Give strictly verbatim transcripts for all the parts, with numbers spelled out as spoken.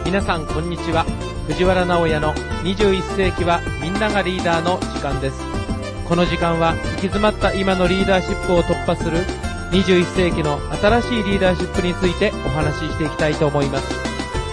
皆さんこんにちは。藤原直也のにじゅういっ世紀はみんながリーダーの時間です。この時間は行き詰まった今のリーダーシップを突破するにじゅういっ世紀の新しいリーダーシップについてお話ししていきたいと思います。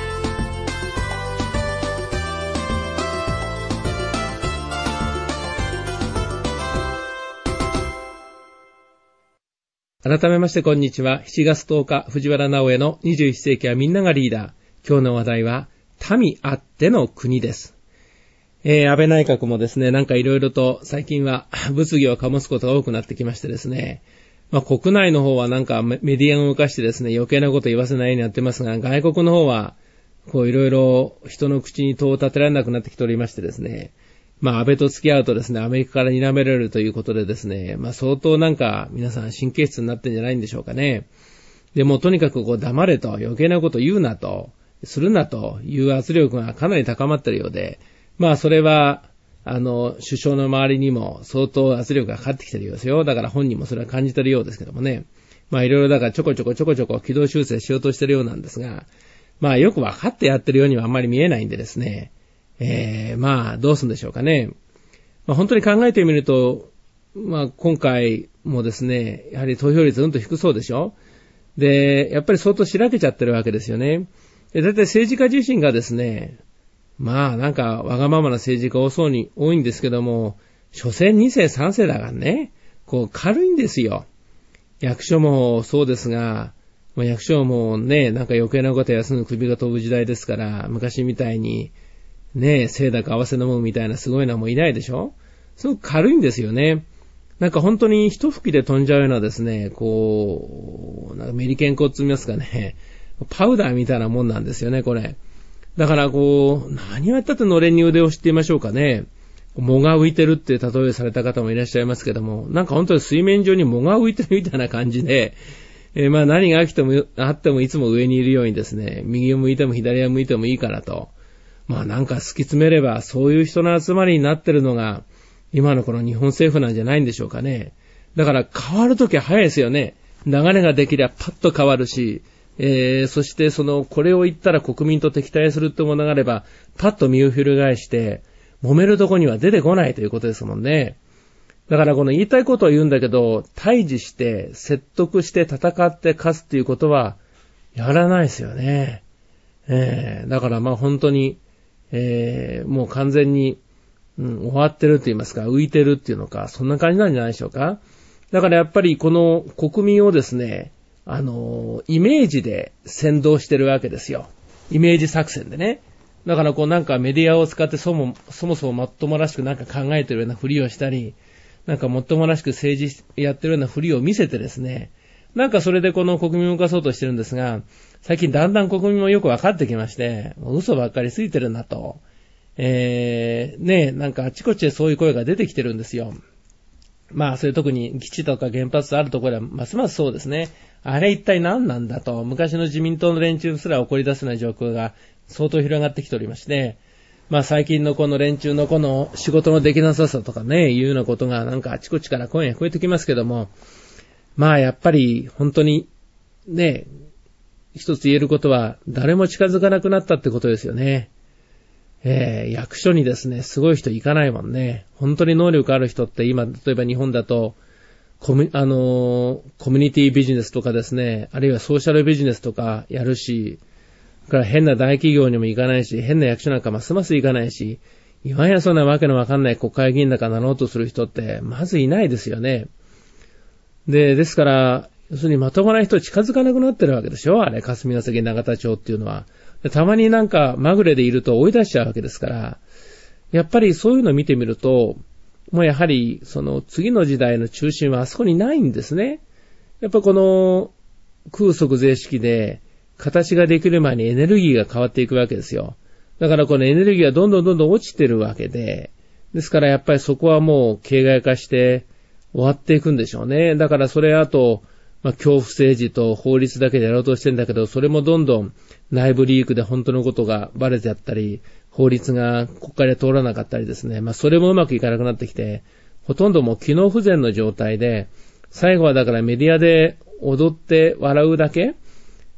改めましてこんにちは。しちがつとおか、藤原直也のにじゅういっ世紀はみんながリーダー。今日の話題は、民あっての国です。えー、安倍内閣もですね、なんかいろいろと最近は物議を醸すことが多くなってきましてですね、まあ国内の方はなんかメディアを動かしてですね、余計なこと言わせないようにやってますが、外国の方は、こういろいろ人の口に戸を立てられなくなってきておりましてですね、まあ安倍と付き合うとですね、アメリカから睨められるということでですね、まあ相当なんか皆さん神経質になってんじゃないんでしょうかね。でもとにかくこう黙れと、余計なこと言うなと、するなという圧力がかなり高まっているようで、まあそれは、あの、首相の周りにも相当圧力がかかってきてるようですよ。だから本人もそれは感じてるようですけどもね。まあいろいろだからちょこちょこちょこちょこ軌道修正しようとしてるようなんですが、まあよく分かってやってるようにはあんまり見えないんでですね、えー、まあどうするんでしょうかね。まあ本当に考えてみると、まあ今回もですね、やはり投票率うんと低そうでしょ。で、やっぱり相当しらけちゃってるわけですよね。だいたい政治家自身がですね、まあなんかわがままな政治家多そうに多いんですけども、所詮に世さん世だからね、こう軽いんですよ。役所もそうですが、役所もね、なんか余計なことやすぐ首が飛ぶ時代ですから、昔みたいにね、清高合わせ飲むみたいなすごいのはもういないでしょ。すごく軽いんですよね。なんか本当に一吹きで飛んじゃうようなですね、こう、なんかメリケン粉って言いますかね、パウダーみたいなもんなんですよね、これ。だからこう、何をやったってのれんに腕を知ってみましょうかね。藻が浮いてるって例えされた方もいらっしゃいますけども、なんか本当に水面上に藻が浮いてるみたいな感じで、えー、まあ何があっても、あってもいつも上にいるようにですね、右を向いても左を向いてもいいからと。まあなんか突き詰めればそういう人の集まりになってるのが、今のこの日本政府なんじゃないんでしょうかね。だから変わるときは早いですよね。流れができればパッと変わるし、えー、そしてその、これを言ったら国民と敵対するってものがあれば、パッと身を翻して、揉めるとこには出てこないということですもんね。だからこの言いたいことを言うんだけど、対峙して、説得して戦って勝つっていうことは、やらないですよね。えー、だからまあ本当に、えー、もう完全に、うん、終わってるって言いますか、浮いてるっていうのか、そんな感じなんじゃないでしょうか。だからやっぱりこの国民をですね、あの、イメージで先導してるわけですよ。イメージ作戦でね。だからこうなんかメディアを使ってそもそもそもまっともらしくなんか考えてるようなふりをしたり、なんかもっともらしく政治やってるようなふりを見せてですね、なんかそれでこの国民を動かそうとしてるんですが、最近だんだん国民もよくわかってきまして、嘘ばっかりついてるなと。えー、ねえ、なんかあちこちでそういう声が出てきてるんですよ。まあ、それ特に基地とか原発あるところはますますそうですね。あれ一体何なんだと、昔の自民党の連中すら怒り出せない状況が相当広がってきておりまして、まあ最近のこの連中のこの仕事のできなささとかね、いうようなことがなんかあちこちから声が聞こえてきますけども、まあやっぱり本当にね、一つ言えることは誰も近づかなくなったってことですよね。えー、役所にですね、すごい人行かないもんね。本当に能力ある人って今、例えば日本だと、コミ、あのー、コミュニティビジネスとかですね、あるいはソーシャルビジネスとかやるし、だから変な大企業にも行かないし、変な役所なんかますます行かないし、いわゆるそんなわけのわかんない国会議員だかなろうとする人って、まずいないですよね。で、ですから、要するにまともな人近づかなくなってるわけでしょ、あれ、霞ヶ関永田町っていうのは。たまになんかまぐれでいると追い出しちゃうわけですから、やっぱりそういうのを見てみると、もうやはりその次の時代の中心はあそこにないんですね。やっぱこの空則税式で形ができる前にエネルギーが変わっていくわけですよ。だからこのエネルギーがどんどんどんどん落ちてるわけで、ですからやっぱりそこはもう形骸化して終わっていくんでしょうね。だからそれあと、まあ、恐怖政治と法律だけでやろうとしてるんだけど、それもどんどん内部リークで本当のことがバレてやったり、法律が国会で通らなかったりですね。まあ、それもうまくいかなくなってきて、ほとんどもう機能不全の状態で、最後はだからメディアで踊って笑うだけ、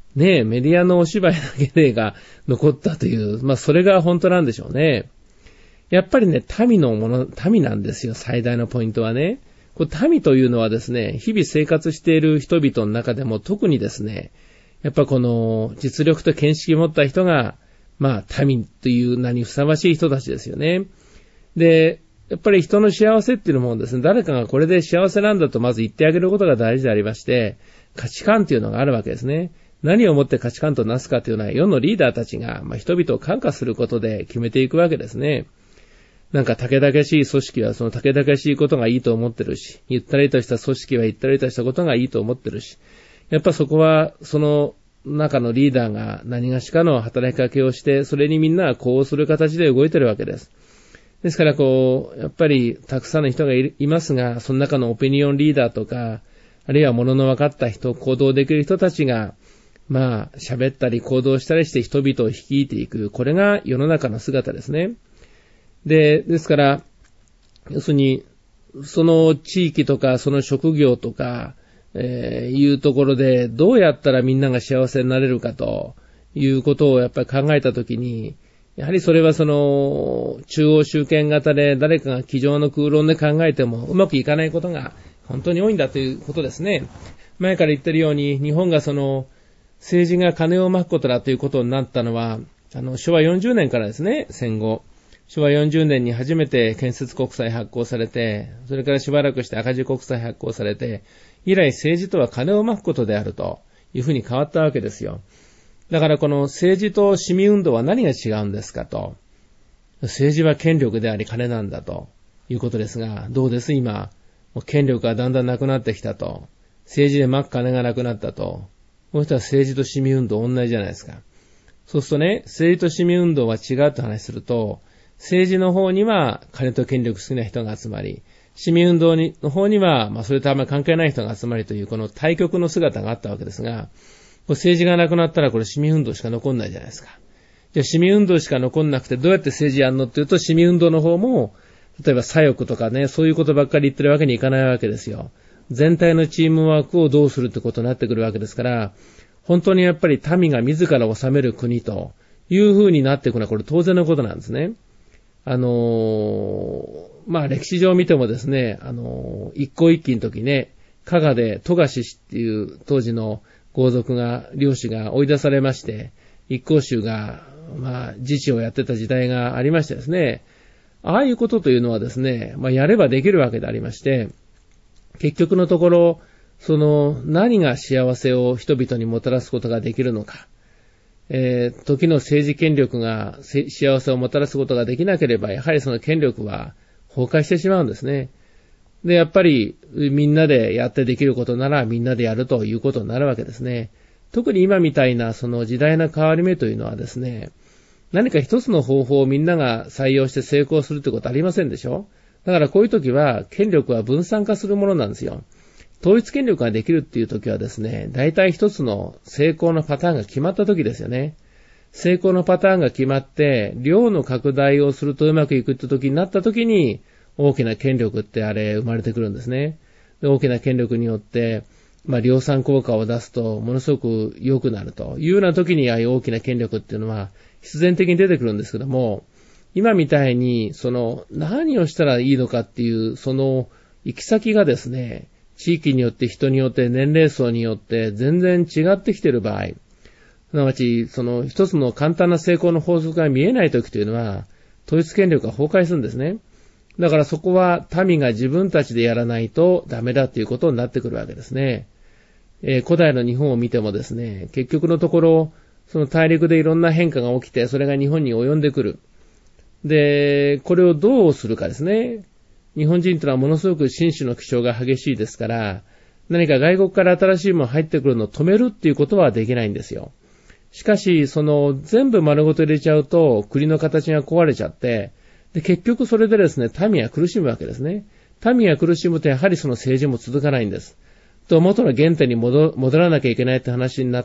ねえ、メディアのお芝居だけでが残ったという、まあそれが本当なんでしょうね。やっぱりね、民のもの、民なんですよ、最大のポイントはね。こう民というのはですね、日々生活している人々の中でも特にですね、やっぱこの実力と見識を持った人が、まあ民という名にふさわしい人たちですよね。で、やっぱり人の幸せっていうのもですね、誰かがこれで幸せなんだとまず言ってあげることが大事でありまして、価値観っていうのがあるわけですね。何をもって価値観となすかというのは世のリーダーたちが、まあ、人々を感化することで決めていくわけですね。なんか竹々しい組織はその竹々しいことがいいと思ってるし、ゆったりとした組織はゆったりとしたことがいいと思ってるし、やっぱそこはその中のリーダーが何がしかの働きかけをして、それにみんながこうする形で動いてるわけです。ですからこう、やっぱりたくさんの人が い, いますが、その中のオピニオンリーダーとか、あるいは物の分かった人、行動できる人たちが、まあ喋ったり行動したりして人々を率いていく。これが世の中の姿ですね。で、ですから、要するに、その地域とか、その職業とか、えー、いうところで、どうやったらみんなが幸せになれるかということをやっぱり考えたときに、やはりそれはその、中央集権型で誰かが机上の空論で考えてもうまくいかないことが本当に多いんだということですね。前から言ってるように、日本がその、政治が金をまくことだということになったのは、あの、昭和よんじゅうねんからですね、戦後。昭和よんじゅうねんに初めて建設国債発行されて、それからしばらくして赤字国債発行されて、以来政治とは金をまくことであるというふうに変わったわけですよ。だからこの政治と市民運動は何が違うんですかと。政治は権力であり金なんだということですが、どうです今、もう権力がだんだんなくなってきたと。政治でまく金がなくなったと。この人は政治と市民運動同じじゃないですか。そうするとね、政治と市民運動は違うと話すると、政治の方には金と権力好きな人が集まり、市民運動の方には、まあそれとあんまり関係ない人が集まりというこの対極の姿があったわけですが、政治がなくなったらこれ市民運動しか残んないじゃないですか。じゃあ市民運動しか残んなくてどうやって政治やんのっていうと、市民運動の方も、例えば左翼とかね、そういうことばっかり言ってるわけにいかないわけですよ。全体のチームワークをどうするってことになってくるわけですから、本当にやっぱり民が自ら治める国という風になっていくのはこれ当然のことなんですね。あのー、まあ歴史上見てもですね、あのー、一向一揆の時ね、加賀で富樫氏っていう当時の豪族が、領主が追い出されまして、一向宗が、まあ自治をやってた時代がありましてですね、ああいうことというのはですね、まあやればできるわけでありまして、結局のところ、その何が幸せを人々にもたらすことができるのか、えー、時の政治権力が幸せをもたらすことができなければ、やはりその権力は崩壊してしまうんですね。で、やっぱりみんなでやってできることならみんなでやるということになるわけですね。特に今みたいなその時代の変わり目というのはですね、何か一つの方法をみんなが採用して成功するということありませんでしょ？だからこういう時は権力は分散化するものなんですよ。統一権力ができるっていう時はですね、大体一つの成功のパターンが決まった時ですよね。成功のパターンが決まって、量の拡大をするとうまくいくって時になった時に、大きな権力ってあれ生まれてくるんですね。で、大きな権力によって、まあ量産効果を出すとものすごく良くなるというような時に、ああいう大きな権力っていうのは必然的に出てくるんですけども、今みたいに、その何をしたらいいのかっていう、その行き先がですね、地域によって人によって年齢層によって全然違ってきている場合、すなわちその一つの簡単な成功の法則が見えないときというのは統一権力が崩壊するんですね。だからそこは民が自分たちでやらないとダメだということになってくるわけですね。えー、古代の日本を見てもですね、結局のところその大陸でいろんな変化が起きてそれが日本に及んでくる。で、これをどうするかですね。日本人というのはものすごく心種の気性が激しいですから、何か外国から新しいもの入ってくるのを止めるっていうことはできないんですよ。しかし、その全部丸ごと入れちゃうと国の形が壊れちゃって、で結局それでですね、民は苦しむわけですね。民が苦しむとやはりその政治も続かないんです。と元の原点に 戻, 戻らなきゃいけないって話になって、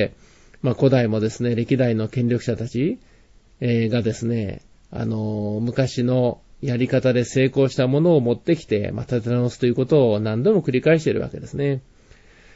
まあ古代もですね、歴代の権力者たち、えー、がですね、あのー、昔のやり方で成功したものを持ってきて、まあ、立て直すということを何度も繰り返しているわけですね。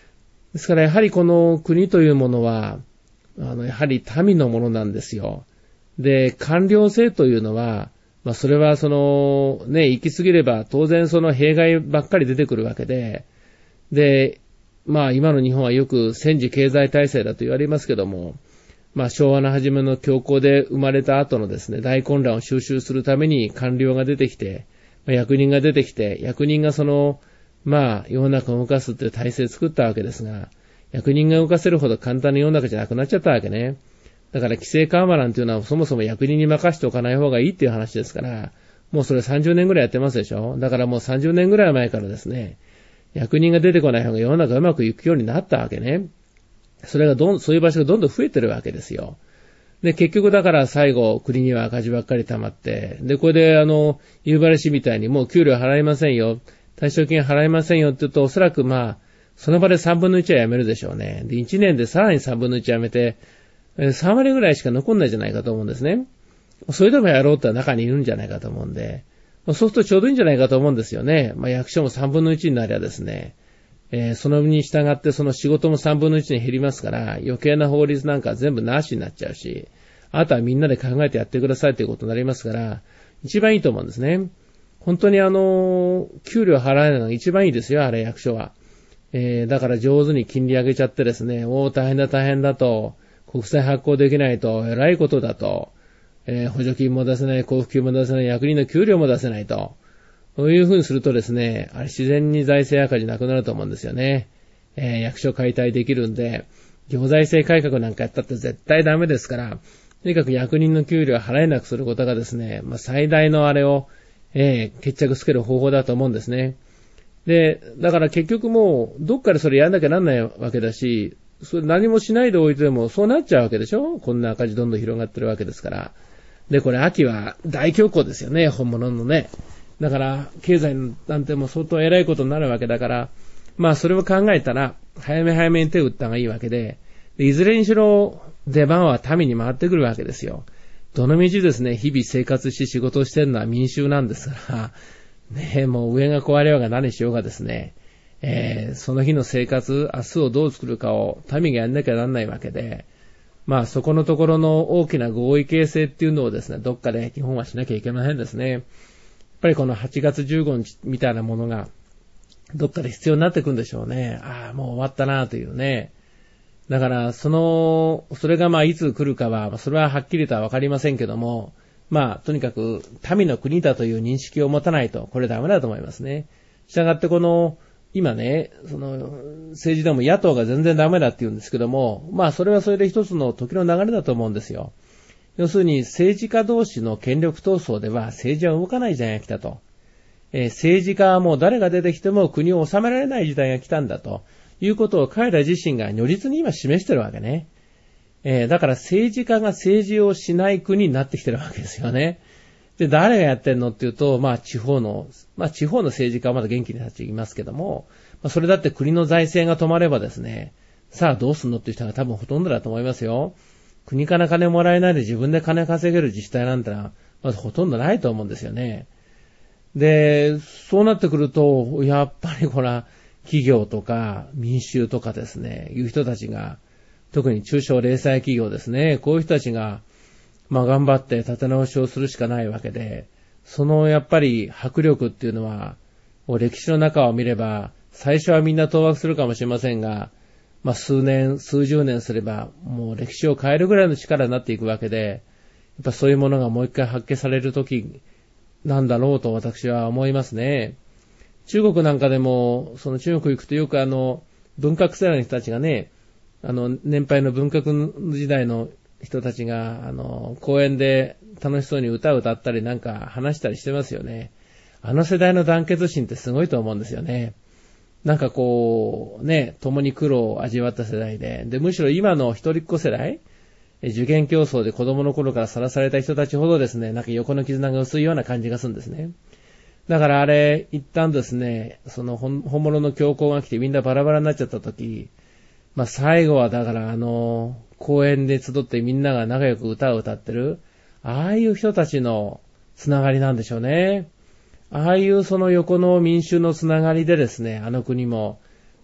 ですからやはりこの国というものは、あの、やはり民のものなんですよ。で、官僚制というのは、まあそれはその、ね、行き過ぎれば当然その弊害ばっかり出てくるわけで、で、まあ今の日本はよく戦時経済体制だと言われますけども、まあ昭和の初めの恐慌で生まれた後のですね、大混乱を収拾するために官僚が出てきて、まあ、役人が出てきて、役人がその、まあ世の中を動かすっていう体制を作ったわけですが、役人が動かせるほど簡単に世の中じゃなくなっちゃったわけね。だから規制緩和なんていうのはそもそも役人に任せておかない方がいいっていう話ですから、もうそれさんじゅうねんぐらいやってますでしょ。だからもうさんじゅうねんぐらい前からですね、役人が出てこない方が世の中うまくいくようになったわけね。それがどん、そういう場所がどんどん増えてるわけですよ。で、結局だから最後、国には赤字ばっかり溜まって、で、これであの、夕張市みたいにもう給料払いませんよ、退職金払いませんよって言うと、おそらくまあ、その場でさんぶんのいちは辞めるでしょうね。で、いちねんでさらにさんぶんのいち辞めて、さんわりぐらいしか残んないじゃないかと思うんですね。それでもやろうって中にいるんじゃないかと思うんで、そうするとちょうどいいんじゃないかと思うんですよね。まあ役所もさんぶんのいちになりゃですね、えー、そのに従ってその仕事もさんぶんのいちに減りますから、余計な法律なんか全部なしになっちゃうし、あとはみんなで考えてやってくださいということになりますから、一番いいと思うんですね。本当にあの、給料払えないのが一番いいですよ、あれ役所は。えー、だから上手に金利上げちゃってですね、おー大変だ大変だと、国債発行できないと偉いことだと、えー、補助金も出せない、交付金も出せない、役人の給料も出せないと、そういうふうにするとですね、あれ自然に財政赤字なくなると思うんですよね。えー、役所解体できるんで、行財政改革なんかやったって絶対ダメですから、とにかく役人の給料を払えなくすることがですね、まあ、最大のあれを、えー、決着つける方法だと思うんですね。で、だから結局もう、どっかでそれやんなきゃなんないわけだし、それ何もしないでおいてもそうなっちゃうわけでしょ。こんな赤字どんどん広がってるわけですから。で、これ秋は大恐慌ですよね、本物のね。だから、経済なんても相当偉いことになるわけだから、まあそれを考えたら、早め早めに手を打った方がいいわけで、でいずれにしろ出番は民に回ってくるわけですよ。どのみちですね、日々生活して仕事をしてるのは民衆なんですから、ね、もう上が壊れようが何しようがですね、えー、その日の生活、明日をどう作るかを民がやんなきゃなんないわけで、まあそこのところの大きな合意形成っていうのをですね、どっかで基本はしなきゃいけませんですね。やっぱりこのはちがつじゅうごにちみたいなものが、どっかで必要になってくるんでしょうね。ああ、もう終わったなというね。だから、その、それがまあいつ来るかは、それははっきりとはわかりませんけども、まあ、とにかく民の国だという認識を持たないと、これダメだと思いますね。したがってこの、今ね、その、政治でも野党が全然ダメだって言うんですけども、まあそれはそれで一つの時の流れだと思うんですよ。要するに政治家同士の権力闘争では政治は動かない時代が来たと。えー、政治家はもう誰が出てきても国を治められない時代が来たんだということを彼ら自身が如実に今示してるわけね。えー、だから政治家が政治をしない国になってきてるわけですよね。で、誰がやってんのっていうと、まあ地方の、まあ地方の政治家はまだ元気に立ちいますけども、まあそれだって国の財政が止まればですね、さあどうすんのっていう人が多分ほとんどだと思いますよ。国から金もらえないで自分で金稼げる自治体なんてのは、まずほとんどないと思うんですよね。で、そうなってくると、やっぱりほら、企業とか民衆とかですね、いう人たちが、特に中小零細企業ですね、こういう人たちが、まあ頑張って立て直しをするしかないわけで、そのやっぱり迫力っていうのは、歴史の中を見れば、最初はみんな当惑するかもしれませんが、まあ数年、数十年すれば、もう歴史を変えるぐらいの力になっていくわけで、やっぱそういうものがもう一回発揮されるときなんだろうと私は思いますね。中国なんかでも、その中国行くとよくあの、文革世代の人たちがね、あの、年配の文革時代の人たちが、あの、公園で楽しそうに歌を歌ったりなんか話したりしてますよね。あの世代の団結心ってすごいと思うんですよね。なんかこう、ね、共に苦労を味わった世代で、で、むしろ今の一人っ子世代、受験競争で子供の頃からさらされた人たちほどですね、なんか横の絆が薄いような感じがするんですね。だからあれ、一旦ですね、その本物の強行が来てみんなバラバラになっちゃった時、まあ最後はだからあの、公園で集ってみんなが仲良く歌を歌ってる、ああいう人たちのつながりなんでしょうね。ああいうその横の民衆のつながりでですね、あの国も、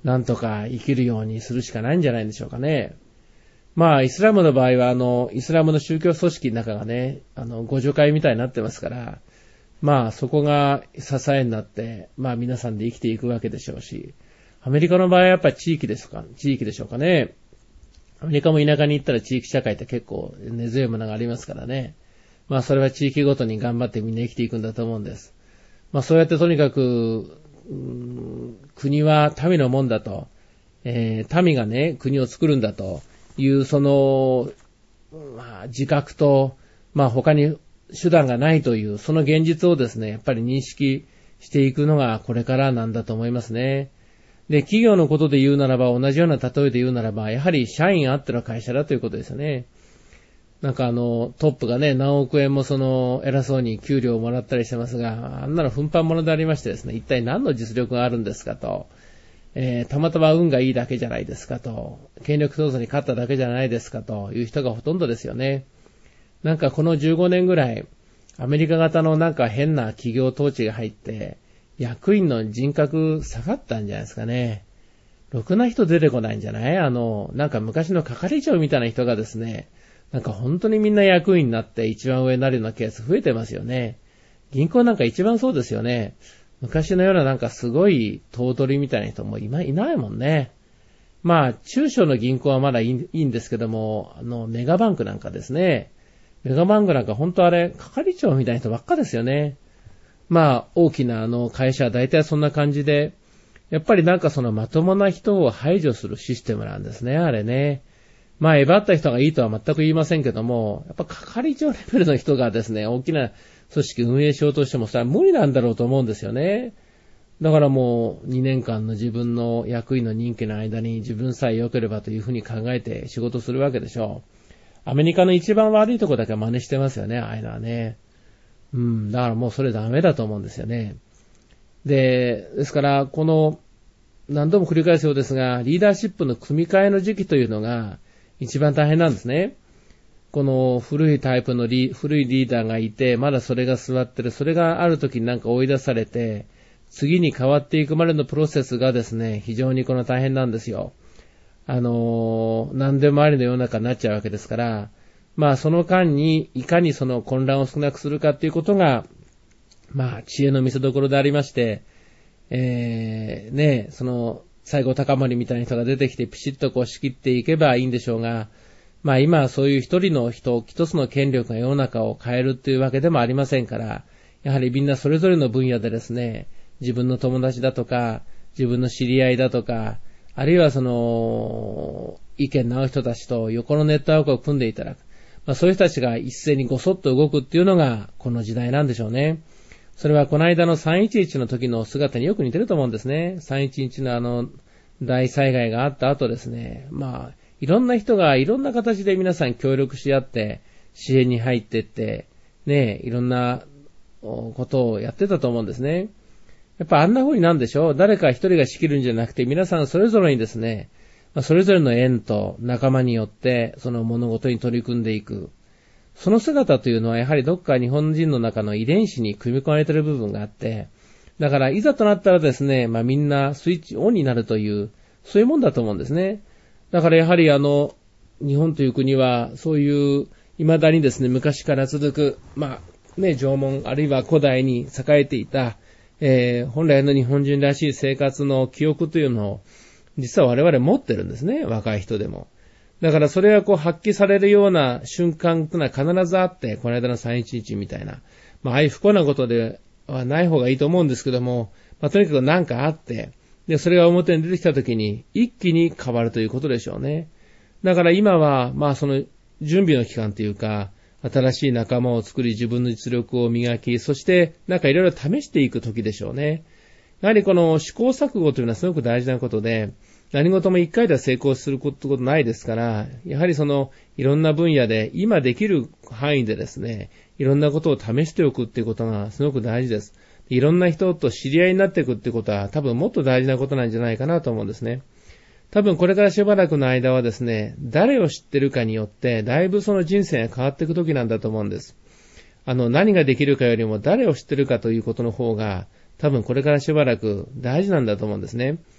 なんとか生きるようにするしかないんじゃないんでしょうかね。まあ、イスラムの場合は、あの、イスラムの宗教組織の中がね、あの、互助会みたいになってますから、まあ、そこが支えになって、まあ、皆さんで生きていくわけでしょうし、アメリカの場合はやっぱり地域ですか、地域でしょうかね。アメリカも田舎に行ったら地域社会って結構根強いものがありますからね。まあ、それは地域ごとに頑張ってみんな生きていくんだと思うんです。まあ、そうやってとにかく、うーん、国は民のもんだと、えー、民がね、国を作るんだという、その、まあ、自覚と、まあ、他に手段がないという、その現実をですね、やっぱり認識していくのがこれからなんだと思いますね。で、企業のことで言うならば、同じような例えで言うならば、やはり社員あっての会社だということですよね。なんかあの、トップがね、何億円もその、偉そうに給料をもらったりしてますが、あんなの奮発物でありましてですね、一体何の実力があるんですかと、えー、たまたま運がいいだけじゃないですかと、権力闘争に勝っただけじゃないですかという人がほとんどですよね。なんかこのじゅうごねんぐらい、アメリカ型のなんか変な企業統治が入って、役員の人格下がったんじゃないですかね。ろくな人出てこないんじゃない？あの、なんか昔の係長みたいな人がですね、なんか本当にみんな役員になって一番上になるようなケース増えてますよね。銀行なんか一番そうですよね。昔のようななんかすごい頭取みたいな人も今いないもんね。まあ、中小の銀行はまだいい、いいんですけども、あの、メガバンクなんかですね。メガバンクなんか本当あれ、係長みたいな人ばっかですよね。まあ、大きなあの会社は大体そんな感じで、やっぱりなんかそのまともな人を排除するシステムなんですね、あれね。まあ、えばった人がいいとは全く言いませんけども、やっぱ係長レベルの人がですね、大きな組織運営しようとしても、それは無理なんだろうと思うんですよね。だからもうにねんかんの自分の役員の任期の間に自分さえ良ければというふうに考えて仕事するわけでしょう。アメリカの一番悪いとこだけ真似してますよね、ああいうのはね。うん、だからもうそれダメだと思うんですよね。で、ですから、この、何度も繰り返すようですが、リーダーシップの組み替えの時期というのが一番大変なんですね。この古いタイプのリ、古いリーダーがいて、まだそれが座ってる、それがある時になんか追い出されて、次に変わっていくまでのプロセスがですね、非常にこの大変なんですよ。あの、何でもありの世の中になっちゃうわけですから、まあその間にいかにその混乱を少なくするかっていうことが、まあ知恵の見せ所でありまして、えー、ね、その西郷隆盛みたいな人が出てきてピシッとこう仕切っていけばいいんでしょうが、まあ今はそういう一人の人、一つの権力が世の中を変えるっていうわけでもありませんから、やはりみんなそれぞれの分野でですね、自分の友達だとか、自分の知り合いだとか、あるいはその、意見の合う人たちと横のネットワークを組んでいただく。まあそういう人たちが一斉にごそっと動くっていうのがこの時代なんでしょうね。それはこの間のさんいちいちの時の姿によく似てると思うんですね。さんいちいちのあの大災害があった後ですね。まあ、いろんな人がいろんな形で皆さん協力し合って支援に入っていって、ね、いろんなことをやってたと思うんですね。やっぱあんな風になんでしょう。誰か一人が仕切るんじゃなくて皆さんそれぞれにですね、それぞれの縁と仲間によってその物事に取り組んでいく。その姿というのはやはりどっか日本人の中の遺伝子に組み込まれている部分があって、だからいざとなったらですね、まあみんなスイッチオンになるという、そういうもんだと思うんですね。だからやはりあの、日本という国はそういう未だにですね、昔から続く、まあね、縄文あるいは古代に栄えていた、えー、本来の日本人らしい生活の記憶というのを、実は我々持ってるんですね、若い人でも。だからそれがこう発揮されるような瞬間というのは必ずあって、この間のさんいちいちみたいな。まあ、ああいう不幸なことではない方がいいと思うんですけども、まあ、とにかく何かあって、で、それが表に出てきたときに一気に変わるということでしょうね。だから今は、まあその準備の期間というか、新しい仲間を作り自分の実力を磨き、そしてなんかいろいろ試していく時でしょうね。やはりこの試行錯誤というのはすごく大事なことで、何事も一回では成功することないですから、やはりそのいろんな分野で今できる範囲でですね、いろんなことを試しておくっていうことがすごく大事です。いろんな人と知り合いになっていくってことは多分もっと大事なことなんじゃないかなと思うんですね。多分これからしばらくの間はですね、誰を知ってるかによってだいぶその人生が変わっていく時なんだと思うんです。あの何ができるかよりも誰を知ってるかということの方が多分これからしばらく大事なんだと思うんですね。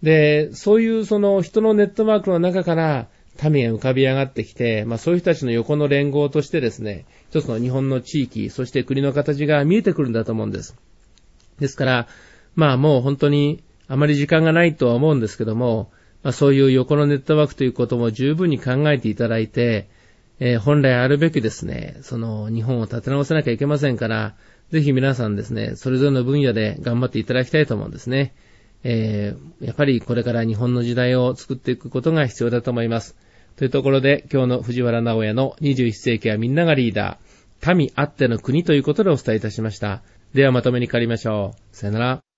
で、そういうその人のネットワークの中から民が浮かび上がってきて、まあそういう人たちの横の連合としてですね、一つの日本の地域、そして国の形が見えてくるんだと思うんです。ですから、まあもう本当にあまり時間がないとは思うんですけども、まあそういう横のネットワークということも十分に考えていただいて、えー、本来あるべきですね、その日本を立て直さなきゃいけませんから、ぜひ皆さんですね、それぞれの分野で頑張っていただきたいと思うんですね。えー、やっぱりこれから日本の時代を作っていくことが必要だと思います。というところで、今日の藤原直也のにじゅういっ世紀はみんながリーダー、民あっての国ということでお伝えいたしました。ではまとめに帰りましょう。さよなら。